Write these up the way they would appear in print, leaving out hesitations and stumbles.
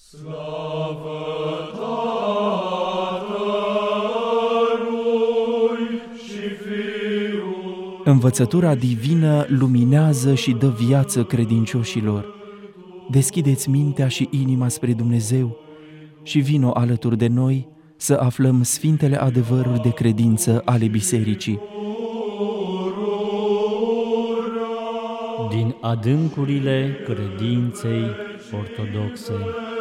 Slavă Tatălui și Fiului. Învățătura divină luminează și dă viață credincioșilor. Deschideți mintea și inima spre Dumnezeu și vino alături de noi să aflăm sfintele adevăruri de credință ale Bisericii. Din adâncurile credinței ortodoxe.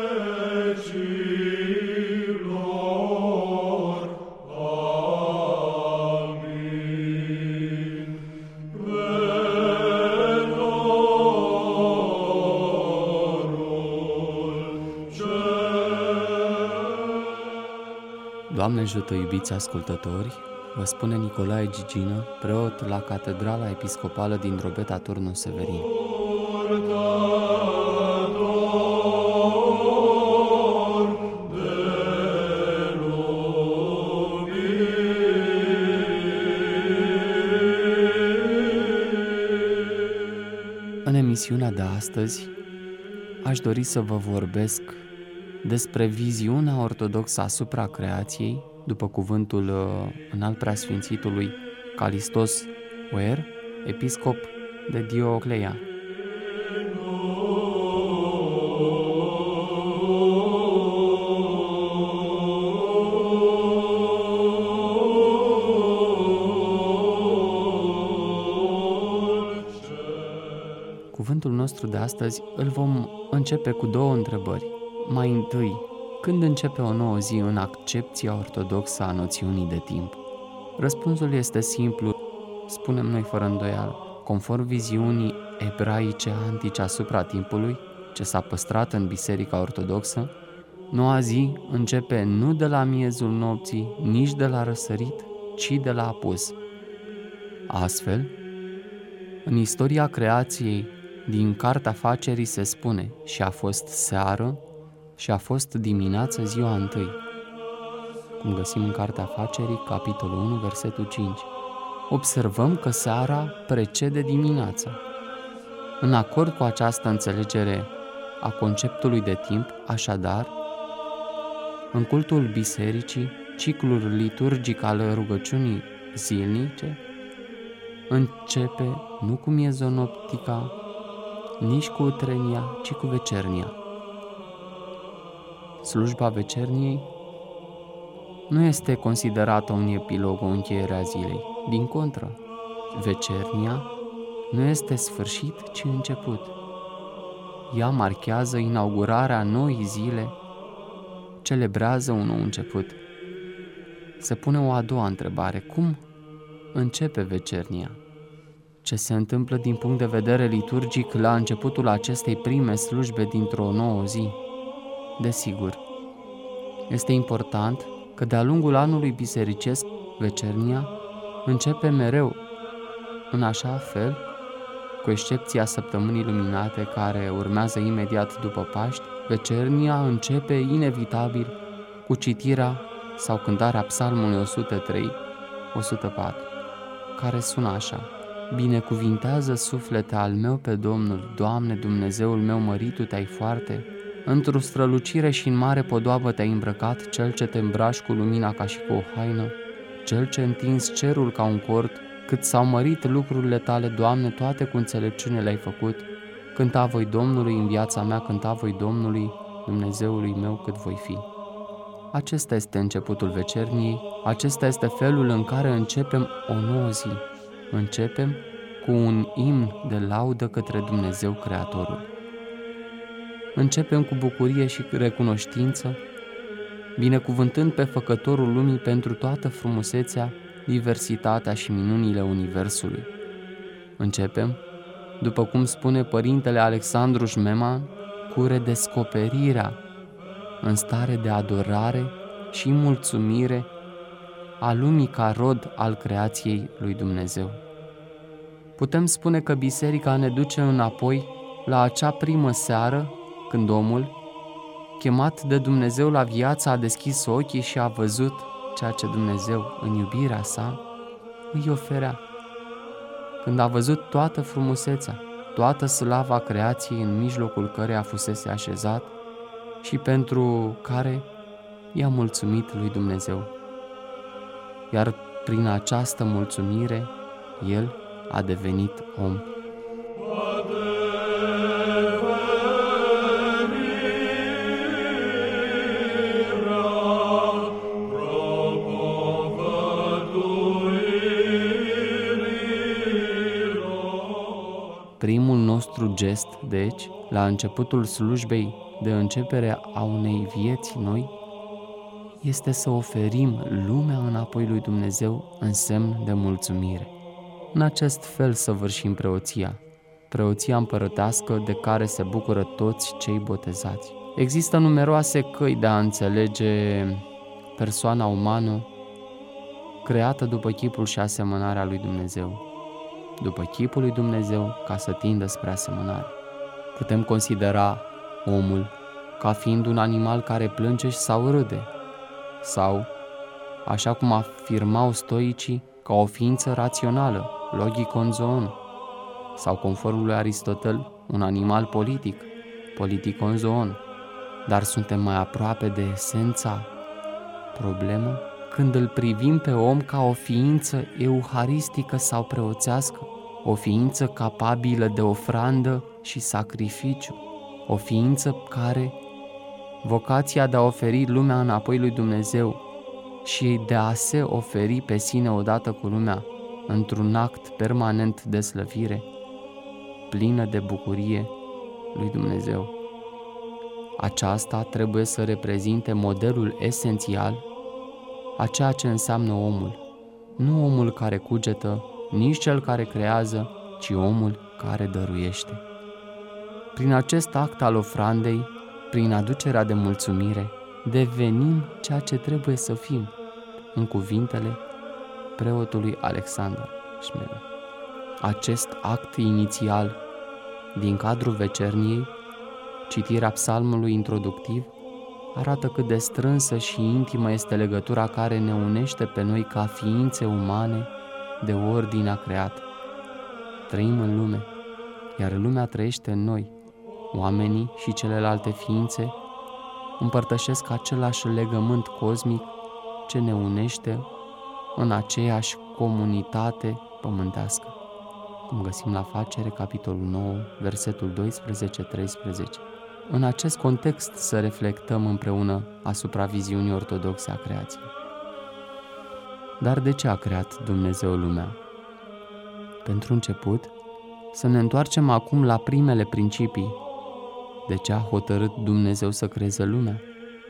Doamne ajută, iubiți ascultători, vă spune Nicolae Gigină, preot la Catedrala Episcopală din Drobeta Turnul Severin. În emisiunea de astăzi aș dori să vă vorbesc despre viziunea ortodoxă asupra creației, după cuvântul înalt preasfințitului Calistos Oer, episcop de Dioclea. Cuvântul nostru de astăzi îl vom începe cu două întrebări. Mai întâi, când începe o nouă zi în accepția ortodoxă a noțiunii de timp? Răspunsul este simplu, spunem noi fără îndoială, conform viziunii ebraice antice asupra timpului, ce s-a păstrat în Biserica Ortodoxă, noua zi începe nu de la miezul nopții, nici de la răsărit, ci de la apus. Astfel, în istoria creației din Cartea Facerii se spune: și a fost seară și a fost dimineață ziua întâi, cum găsim în Cartea Facerii, capitolul 1, versetul 5. Observăm că seara precede dimineața. În acord cu această înțelegere a conceptului de timp, așadar, în cultul bisericii, ciclul liturgic al rugăciunii zilnice începe nu cu miezonoptica, nici cu utrenia, ci cu vecernia. Slujba vecerniei nu este considerată un epilog, o încheiere a zilei. Din contră, vecernia nu este sfârșit, ci început. Ea marchează inaugurarea noii zile, celebrează un nou început. Se pune o a doua întrebare: cum începe vecernia? Ce se întâmplă din punct de vedere liturgic la începutul acestei prime slujbe dintr-o nouă zi? Desigur, este important că de-a lungul anului bisericesc, vecernia începe mereu în așa fel, cu excepția săptămânii luminate care urmează imediat după Paști, vecernia începe inevitabil cu citirea sau cântarea Psalmului 103-104, care sună așa: Binecuvintează, suflete al meu, pe Domnul, Doamne, Dumnezeul meu, măritu te-ai foarte, într-o strălucire și în mare podoabă te-ai îmbrăcat, Cel ce te îmbraci cu lumina ca și cu o haină, Cel ce întins cerul ca un cort, cât s-au mărit lucrurile tale, Doamne, toate cu înțelepciune le-ai făcut. Cânta voi Domnului în viața mea, cânta voi Domnului, Dumnezeului meu, cât voi fi. Acesta este începutul vecerniei, acesta este felul în care începem o nouă zi. Începem cu un imn de laudă către Dumnezeu Creatorul. Începem cu bucurie și recunoștință, binecuvântând pe Făcătorul lumii pentru toată frumusețea, diversitatea și minunile Universului. Începem, după cum spune Părintele Alexandru Șmeman, cu redescoperirea în stare de adorare și mulțumire a lumii ca rod al creației lui Dumnezeu. Putem spune că biserica ne duce înapoi la acea primă seară, când omul, chemat de Dumnezeu la viață, a deschis ochii și a văzut ceea ce Dumnezeu, în iubirea sa, îi oferea. Când a văzut toată frumusețea, toată slava creației în mijlocul căreia fusese așezat, și pentru care i-a mulțumit lui Dumnezeu. Iar prin această mulțumire, el a devenit om. Primul nostru gest, deci, la începutul slujbei de începere a unei vieți noi, este să oferim lumea înapoi lui Dumnezeu în semn de mulțumire. În acest fel săvârșim preoția împărătească de care se bucură toți cei botezați. Există numeroase căi de a înțelege persoana umană creată după chipul și asemănarea lui Dumnezeu. După chipul lui Dumnezeu, ca să tindă spre asemănare. Putem considera omul ca fiind un animal care plânge sau râde, sau, așa cum afirmau stoicii, ca o ființă rațională, logikon zoon, sau conform lui Aristotel, un animal politic, politikon zoon. Dar suntem mai aproape de esența problemă când îl privim pe om ca o ființă euharistică sau preoțească, o ființă capabilă de ofrandă și sacrificiu, o ființă care vocația de a oferi lumea înapoi lui Dumnezeu și de a se oferi pe sine odată cu lumea într-un act permanent de slăvire, plină de bucurie lui Dumnezeu. Aceasta trebuie să reprezinte modelul esențial a ceea ce înseamnă omul, nu omul care cugetă, nici cel care creează, ci omul care dăruiește. Prin acest act al ofrandei, prin aducerea de mulțumire, devenim ceea ce trebuie să fim, în cuvintele preotului Alexander Schmeler. Acest act inițial din cadrul vecerniei, citirea psalmului introductiv, arată cât de strânsă și intimă este legătura care ne unește pe noi ca ființe umane de ordinea creată. Trăim în lume, iar lumea trăiește în noi. Oamenii și celelalte ființe împărtășesc același legământ cosmic ce ne unește în aceeași comunitate pământească, cum găsim la Facere, capitolul 9, versetul 12-13. În acest context să reflectăm împreună asupra viziunii ortodoxe a creației. Dar de ce a creat Dumnezeu lumea? Pentru început, să ne întoarcem acum la primele principii. De ce a hotărât Dumnezeu să creeze lumea?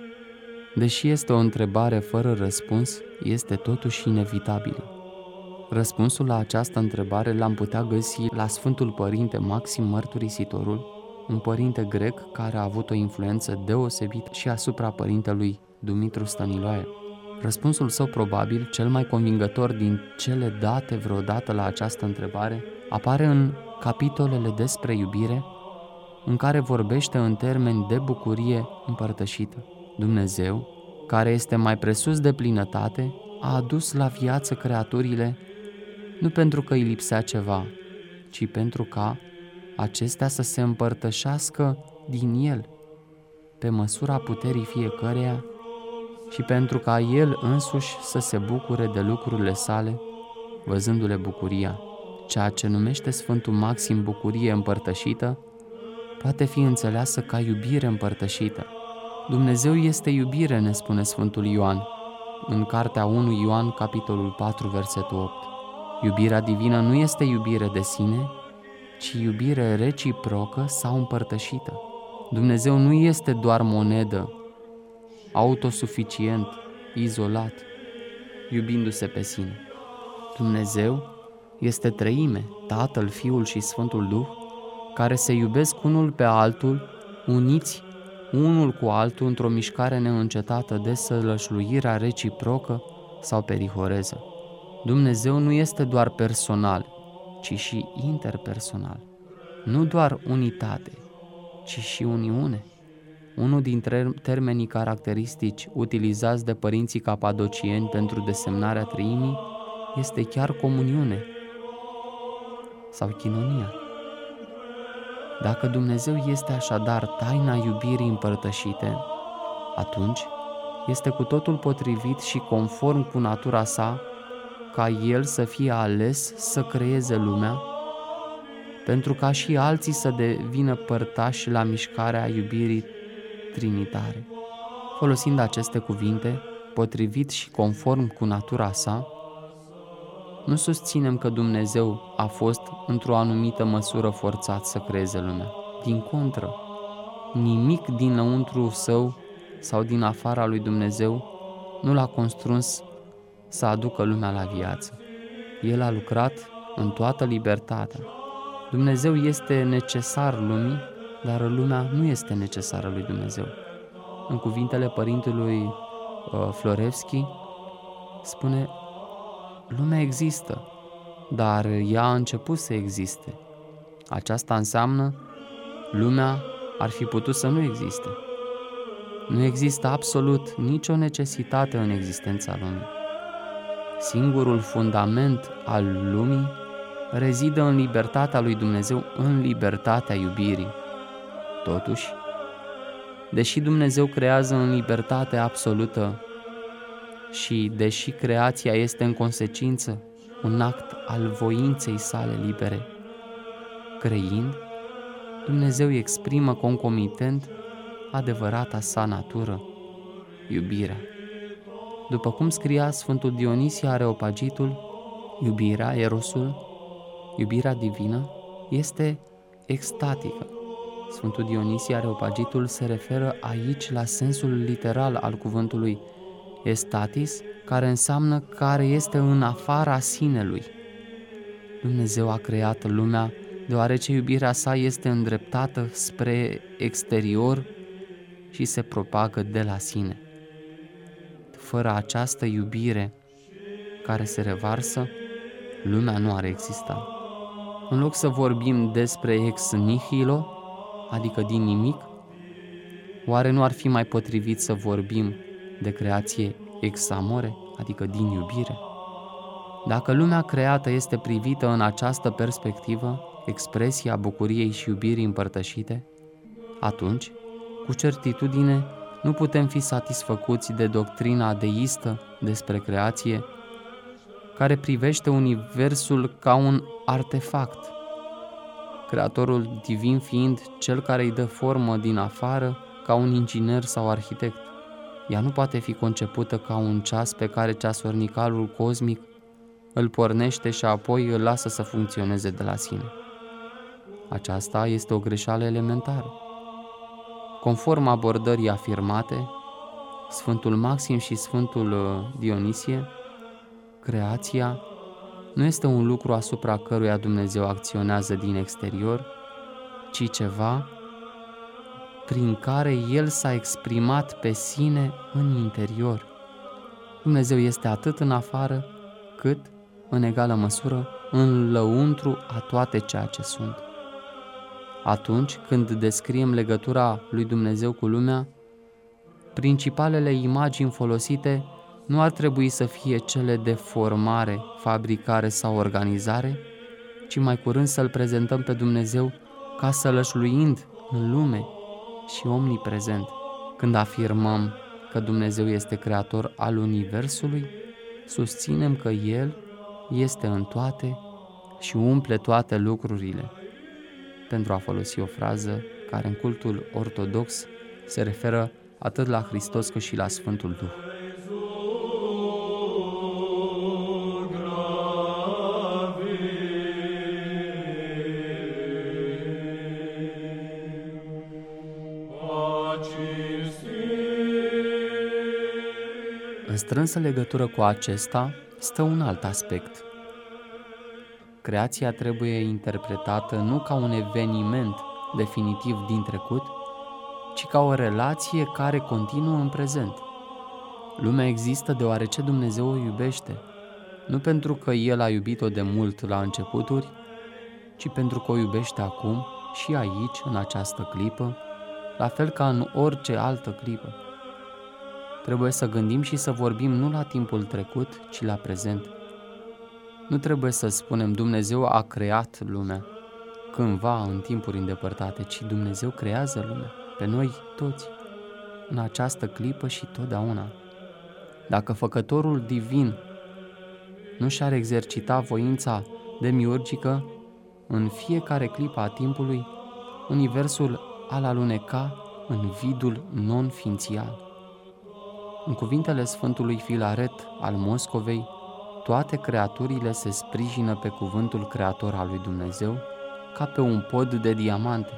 Deși este o întrebare fără răspuns, este totuși inevitabilă. Răspunsul la această întrebare l-am putea găsi la Sfântul Părinte Maxim Mărturisitorul, un părinte grec care a avut o influență deosebită și asupra părintelui Dumitru Stăniloae. Răspunsul său probabil, cel mai convingător din cele date vreodată la această întrebare, apare în capitolele despre iubire, în care vorbește în termeni de bucurie împărtășită. Dumnezeu, care este mai presus de plinătate, a adus la viață creaturile nu pentru că îi lipsea ceva, ci pentru ca acestea să se împărtășească din El, pe măsura puterii fiecăreia, și pentru ca El însuși să se bucure de lucrurile sale, văzându-le bucuria. Ceea ce numește Sfântul Maxim bucurie împărtășită, poate fi înțeleasă ca iubire împărtășită. Dumnezeu este iubire, ne spune Sfântul Ioan, în cartea 1 Ioan, capitolul 4, versetul 8. Iubirea divină nu este iubire de sine, ci iubire reciprocă sau împărtășită. Dumnezeu nu este doar monedă, autosuficient, izolat, iubindu-se pe sine. Dumnezeu este treime, Tatăl, Fiul și Sfântul Duh, care se iubesc unul pe altul, uniți unul cu altul într-o mișcare neîncetată de sălășluirea reciprocă sau perihoreză. Dumnezeu nu este doar personal, ci și interpersonal. Nu doar unitate, ci și uniune. Unul dintre termenii caracteristici utilizați de părinții capadocieni pentru desemnarea treimii este chiar comuniune sau chinonia. Dacă Dumnezeu este așadar taina iubirii împărtășite, atunci este cu totul potrivit și conform cu natura sa ca El să fie ales să creeze lumea, pentru ca și alții să devină părtași la mișcarea iubirii trinitare. Folosind aceste cuvinte, potrivit și conform cu natura sa, nu susținem că Dumnezeu a fost într-o anumită măsură forțat să creeze lumea. Din contră, nimic dinăuntru său sau din afara lui Dumnezeu nu l-a constrâns să aducă lumea la viață. El a lucrat în toată libertatea. Dumnezeu este necesar lumii, dar lumea nu este necesară lui Dumnezeu. În cuvintele părintelui Florevski spune: lumea există, dar ea a început să existe. Aceasta înseamnă lumea ar fi putut să nu existe. Nu există absolut nicio necesitate în existența lumii. Singurul fundament al lumii rezidă în libertatea lui Dumnezeu, în libertatea iubirii. Totuși, deși Dumnezeu creează în libertate absolută și deși creația este în consecință un act al voinței sale libere, creind, Dumnezeu exprimă concomitent adevărata sa natură, iubirea. După cum scria Sfântul Dionisie Areopagitul, iubirea, erosul, iubirea divină, este extatică. Sfântul Dionisie Areopagitul se referă aici la sensul literal al cuvântului estatis, care înseamnă care este în afara sinelui. Dumnezeu a creat lumea deoarece iubirea sa este îndreptată spre exterior și se propagă de la sine. Fără această iubire care se revarsă, lumea nu ar exista. În loc să vorbim despre ex nihilo, adică din nimic, oare nu ar fi mai potrivit să vorbim de creație ex amore, adică din iubire? Dacă lumea creată este privită în această perspectivă, expresia bucuriei și iubirii împărtășite, atunci, cu certitudine, nu putem fi satisfăcuți de doctrina deistă despre creație, care privește universul ca un artefact, Creatorul divin fiind cel care îi dă formă din afară ca un inginer sau arhitect. Ea nu poate fi concepută ca un ceas pe care ceasornicalul cosmic îl pornește și apoi îl lasă să funcționeze de la sine. Aceasta este o greșeală elementară. Conform abordării afirmate, Sfântul Maxim și Sfântul Dionisie, creația nu este un lucru asupra căruia Dumnezeu acționează din exterior, ci ceva prin care El s-a exprimat pe sine în interior. Dumnezeu este atât în afară, cât, în egală măsură, în lăuntru a toate ceea ce sunt. Atunci când descriem legătura lui Dumnezeu cu lumea, principalele imagini folosite nu ar trebui să fie cele de formare, fabricare sau organizare, ci mai curând să-L prezentăm pe Dumnezeu ca sălășluind în lume și omniprezent. Când afirmăm că Dumnezeu este creator al Universului, susținem că El este în toate și umple toate lucrurile, pentru a folosi o frază care în cultul ortodox se referă atât la Hristos cât și la Sfântul Duh. În strânsă legătură cu acesta stă un alt aspect. Creația trebuie interpretată nu ca un eveniment definitiv din trecut, ci ca o relație care continuă în prezent. Lumea există deoarece Dumnezeu o iubește, nu pentru că El a iubit-o de mult la începuturi, ci pentru că o iubește acum și aici, în această clipă, la fel ca în orice altă clipă. Trebuie să gândim și să vorbim nu la timpul trecut, ci la prezent. Nu trebuie să spunem Dumnezeu a creat lumea, cândva în timpuri îndepărtate, ci Dumnezeu creează lumea, pe noi toți, în această clipă și totdeauna. Dacă Făcătorul Divin nu și-ar exercita voința demiurgică, în fiecare clipă a timpului, universul ar aluneca în vidul non-ființial. În cuvintele Sfântului Filaret al Moscovei, toate creaturile se sprijină pe cuvântul creator al lui Dumnezeu, ca pe un pod de diamante.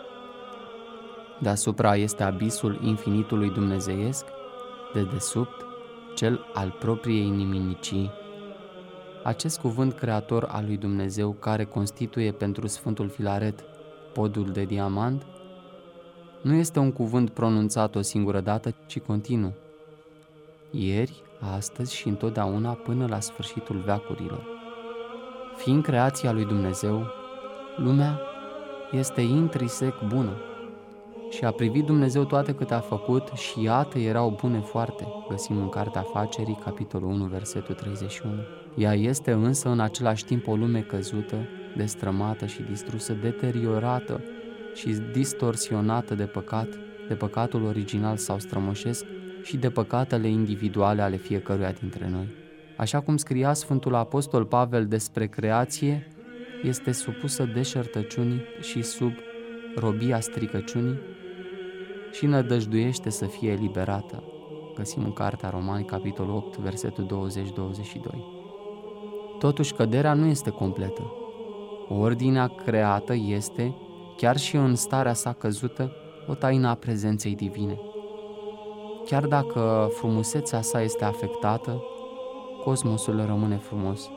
Deasupra este abisul infinitului dumnezeiesc, de desubt cel al propriei niminicii. Acest cuvânt creator al lui Dumnezeu, care constituie pentru Sfântul Filaret podul de diamant, nu este un cuvânt pronunțat o singură dată, ci continuu. Ieri, astăzi și întotdeauna până la sfârșitul veacurilor. Fiind creația lui Dumnezeu, lumea este intrinsec bună și a privit Dumnezeu toate câte a făcut și iată erau bune foarte, găsim în Cartea Afacerii, capitolul 1, versetul 31. Ea este însă în același timp o lume căzută, destrămată și distrusă, deteriorată și distorsionată de păcatul original sau strămoșesc și de păcatele individuale ale fiecăruia dintre noi. Așa cum scria Sfântul Apostol Pavel despre creație, este supusă deșertăciunii și sub robia stricăciunii și nădăjduiește să fie eliberată. Găsim în Cartea Romani, capitolul 8, versetul 20-22. Totuși, căderea nu este completă. Ordinea creată este, chiar și în starea sa căzută, o taină a prezenței divine. Chiar dacă frumusețea sa este afectată, cosmosul rămâne frumos.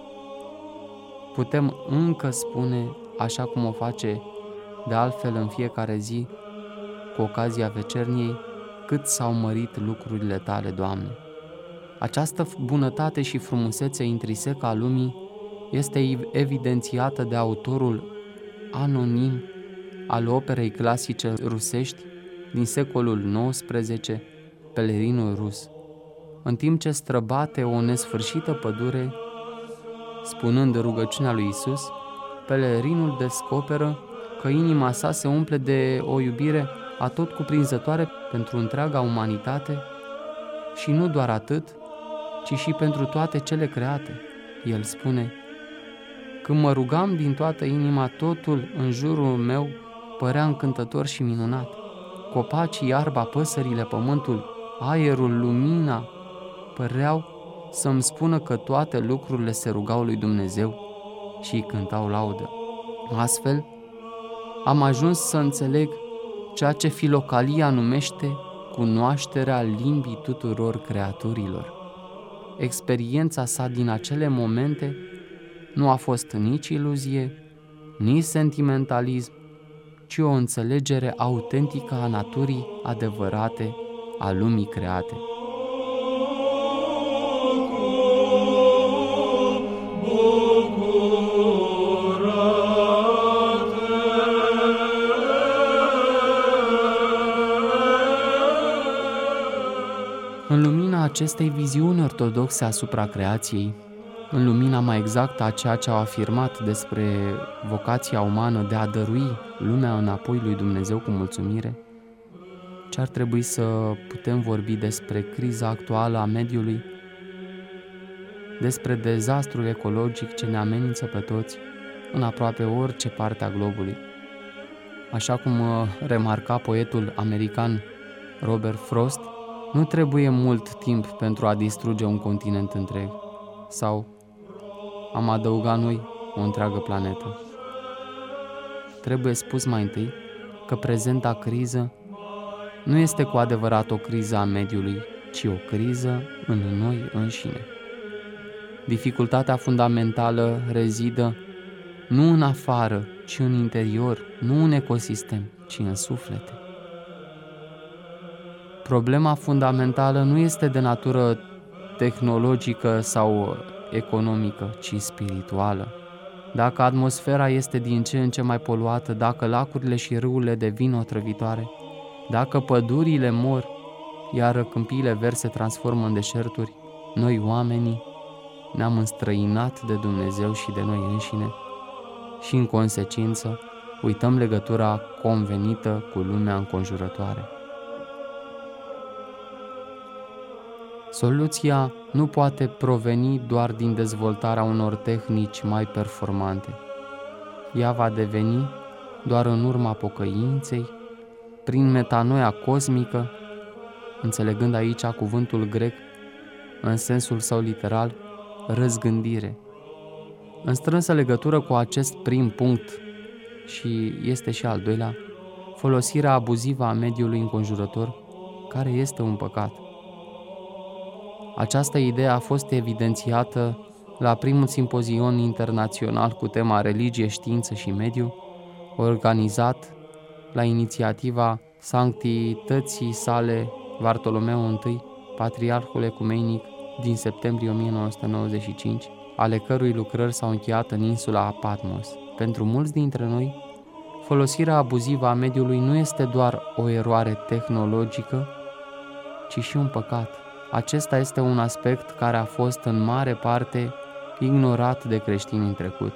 Putem încă spune, așa cum o face de altfel în fiecare zi, cu ocazia vecerniei, cât s-au mărit lucrurile tale, Doamne. Această bunătate și frumusețe intrinsecă a lumii este evidențiată de autorul anonim al operei clasice rusești din secolul XIX, Pelerinul rus. În timp ce străbate o nesfârșită pădure, spunând rugăciunea lui Isus, pelerinul descoperă că inima sa se umple de o iubire atotcuprinzătoare pentru întreaga umanitate și nu doar atât, ci și pentru toate cele create. El spune: când mă rugam din toată inima, totul în jurul meu părea încântător și minunat. Copacii, iarba, păsările, pământul, aerul, lumina păreau să-mi spună că toate lucrurile se rugau lui Dumnezeu și îi cântau laudă. Astfel, am ajuns să înțeleg ceea ce Filocalia numește cunoașterea limbii tuturor creaturilor. Experiența sa din acele momente nu a fost nici iluzie, nici sentimentalism, ci o înțelegere autentică a naturii adevărate a lumii create. În lumina acestei viziuni ortodoxe asupra creației, în lumina mai exactă a ceea ce au afirmat despre vocația umană de a dărui lumea înapoi lui Dumnezeu cu mulțumire, ce ar trebui să putem vorbi despre criza actuală a mediului, despre dezastrul ecologic ce ne amenință pe toți în aproape orice parte a globului. Așa cum remarca poetul american Robert Frost, nu trebuie mult timp pentru a distruge un continent întreg, sau, am adăugat noi, o întreagă planetă. Trebuie spus mai întâi că prezenta criză nu este cu adevărat o criză a mediului, ci o criză în noi înșine. Dificultatea fundamentală rezidă nu în afară, ci în interior, nu în ecosistem, ci în suflete. Problema fundamentală nu este de natură tehnologică sau economică, ci spirituală. Dacă atmosfera este din ce în ce mai poluată, dacă lacurile și râurile devin otrăvitoare, dacă pădurile mor, iar câmpiile verzi se transformă în deșerturi, noi oamenii ne-am înstrăinat de Dumnezeu și de noi înșine și, în consecință, uităm legătura convenită cu lumea înconjurătoare. Soluția nu poate proveni doar din dezvoltarea unor tehnici mai performante. Ea va deveni doar în urma pocăinței, prin metanoia cosmică, înțelegând aici cuvântul grec în sensul său literal, răzgândire. În strânsă legătură cu acest prim punct, și este și al doilea, folosirea abuzivă a mediului înconjurător, care este un păcat. Această idee a fost evidențiată la primul simpozion internațional cu tema Religie, Știință și Mediu, organizat la inițiativa sanctității sale Vartolomeu I, patriarhul ecumenic din septembrie 1995, ale cărui lucrări s-au încheiat în insula Patmos. Pentru mulți dintre noi, folosirea abuzivă a mediului nu este doar o eroare tehnologică, ci și un păcat. Acesta este un aspect care a fost în mare parte ignorat de creștini în trecut.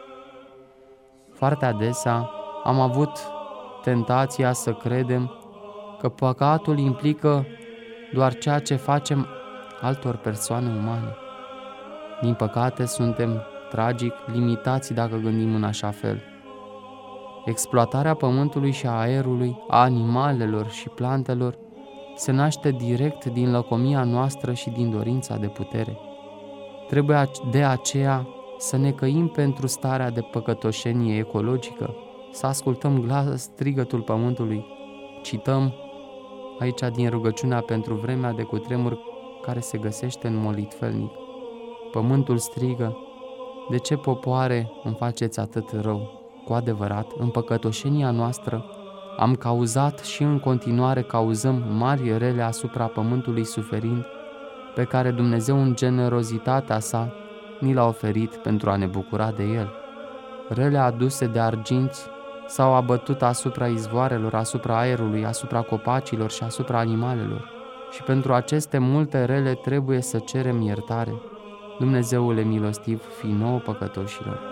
Foarte adesea am avut tentația să credem că păcatul implică doar ceea ce facem altor persoane umane. Din păcate, suntem tragic limitați dacă gândim în așa fel. Exploatarea pământului și a aerului, a animalelor și plantelor se naște direct din lăcomia noastră și din dorința de putere. Trebuie de aceea să ne căim pentru starea de păcătoșenie ecologică, să ascultăm strigătul pământului. Cităm aici din rugăciunea pentru vremea de cutremur care se găsește în molitfelnic. Pământul strigă: de ce, popoare, îmi faceți atât rău? Cu adevărat, în păcătoșenia noastră am cauzat și în continuare cauzăm mari rele asupra pământului suferind, pe care Dumnezeu în generozitatea sa ni l-a oferit pentru a ne bucura de el. Rele aduse de arginți s-au abătut asupra izvoarelor, asupra aerului, asupra copacilor și asupra animalelor. Și pentru aceste multe rele trebuie să cerem iertare. Dumnezeule milostiv, fii nouă păcătoșilor.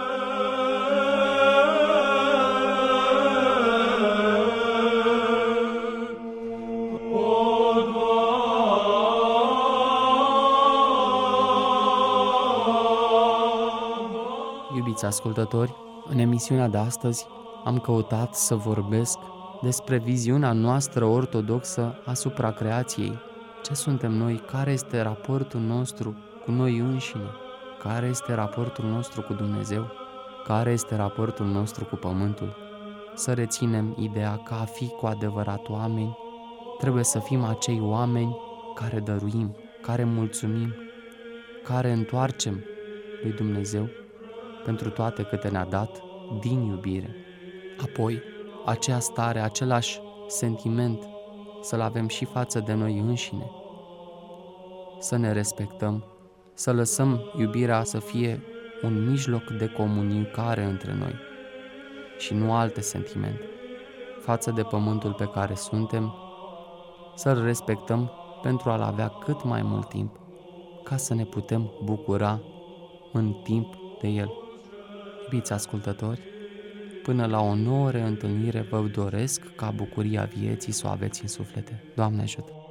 Iubiți ascultători, în emisiunea de astăzi am căutat să vorbesc despre viziunea noastră ortodoxă asupra creației. Ce suntem noi? Care este raportul nostru cu noi înșine? Care este raportul nostru cu Dumnezeu? Care este raportul nostru cu Pământul? Să reținem ideea că a fi cu adevărat oameni, trebuie să fim acei oameni care dăruim, care mulțumim, care întoarcem lui Dumnezeu pentru toate câte ne-a dat din iubire. Apoi, acea stare, același sentiment să-l avem și față de noi înșine, să ne respectăm, să lăsăm iubirea să fie un mijloc de comunicare între noi și nu alte sentimente. Față de pământul pe care suntem, să-l respectăm pentru a-l avea cât mai mult timp, ca să ne putem bucura în timp de el. Iubiți ascultători, până la o nouă reîntâlnire vă doresc ca bucuria vieții să o aveți în suflete. Doamne ajută!